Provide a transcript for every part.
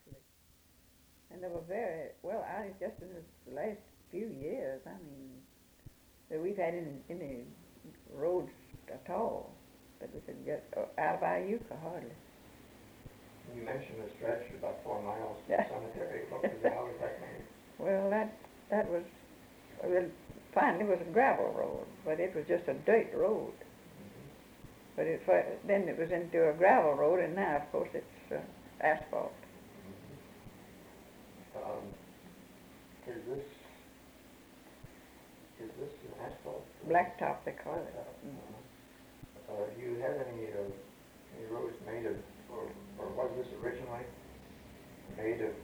And they were very, well, just in the last few years, I mean, that we've had any roads at all that we could get out of Iuka, hardly. You mentioned the stretch about 4 miles from the cemetery. How was that made? Well, that was, well, finally it was a gravel road, but it was just a dirt road. But then it was into a gravel road, and now, of course, it's asphalt. Is this an asphalt? Blacktop, they call it. You had any roads made of, or was this originally made of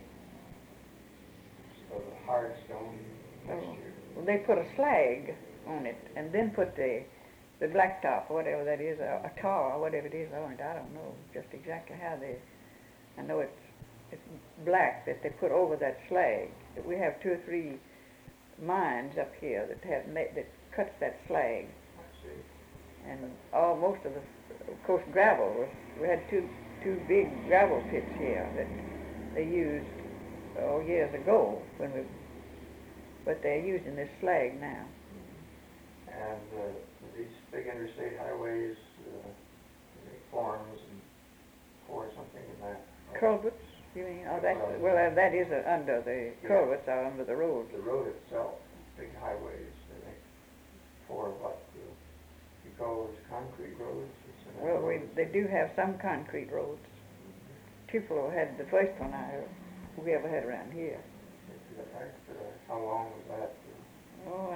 hard stone mixture? Well, they put a slag on it, and then put the blacktop, whatever that is, a tar, or whatever it is on it. I don't know just exactly how I know it's black that they put over that slag. We have 2 or 3 mines up here that cuts that slag. I see. And most of course, gravel we had two big gravel pits here that they used years ago but they're using this slag now. And these big interstate highways, farms and or something in that. Culverts, you mean? Oh, that is under the culverts are under the road. The road itself, big highways, I think, for what you call those concrete roads. Well, they do have some concrete roads. Tupelo had the first one we ever had around here. How long was that? Oh,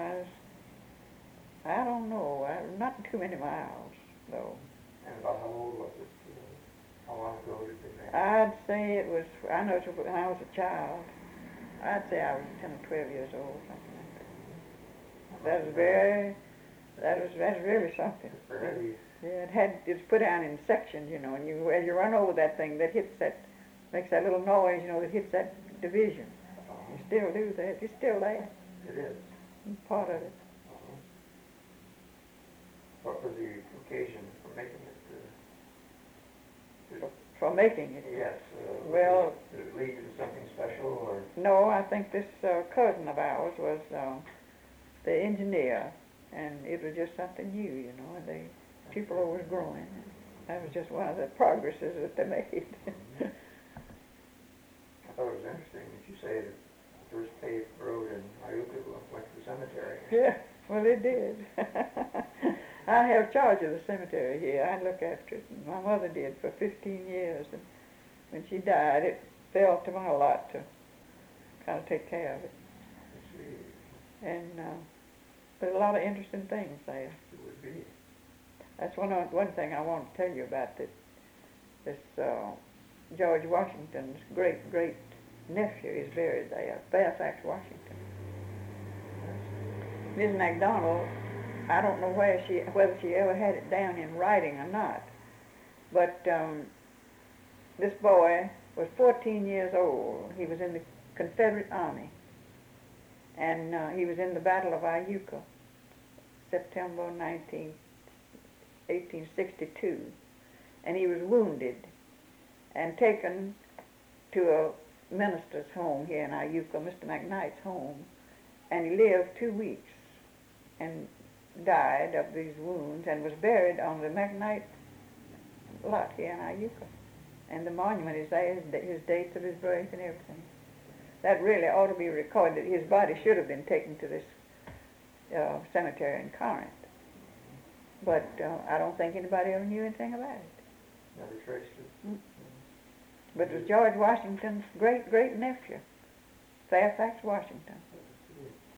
I don't know. Not too many miles, though. And about how old was it? How long ago did they make it? I'd say it was, I know it was when I was a child. I'd say I was 10 or 12 years old, something like that. That's really something. Yeah, it's put down in sections, and as you run over that thing, makes that little noise, that hits that division. You still do that. It's still there. It is. Part of it. What was the occasion for making it? For making it? Yes. Well, did it lead to something special, or? No, I think this cousin of ours was the engineer, and it was just something new, and people was growing. That was just one of the progresses that they made. I thought it was interesting that you say that the first paved road in Iuka went to the cemetery. Yeah, well, it did. I have charge of the cemetery here. I look after it. My mother did for 15 years, and when she died, it fell to my lot to kind of take care of it. And there's a lot of interesting things there. It would be. That's one thing I want to tell you about this George Washington's great nephew is buried there, Fairfax, Washington. Ms. MacDonald, I don't know whether she ever had it down in writing or not, but this boy was 14 years old. He was in the Confederate Army, and he was in the Battle of Iuka, September 1862, and he was wounded and taken to a minister's home here in Iuka, Mr. McKnight's home, and he lived 2 weeks and died of these wounds and was buried on the McKnight lot here in Iuka. And the monument is there, his dates of his birth and everything. That really ought to be recorded. His body should have been taken to this cemetery in Corinth. But I don't think anybody ever knew anything about it. Never traced it. Mm-hmm. But it was George Washington's great nephew, Fairfax, Washington.